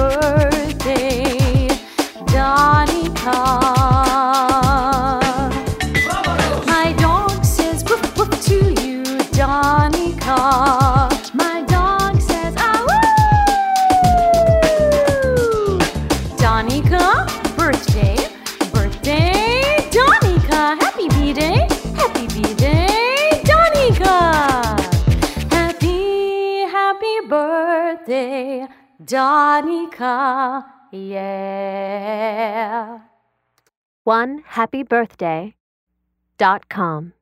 birthday, Danica. My dog says woof woof to you, Danica. My dog says ah woo. Danica, birthday, Danica. Happy B-Day, Danica. Happy birthday, Danica. Yeah. OneHappyBirthday.com